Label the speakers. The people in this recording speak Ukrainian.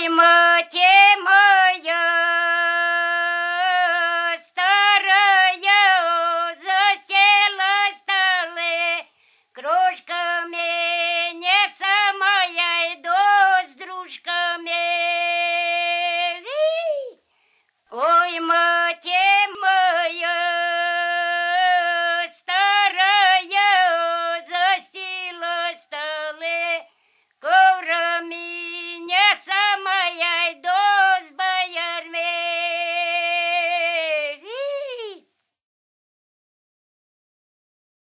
Speaker 1: мати моя, старая, засела стали кружками, не самая йду с дружками. Ой, мати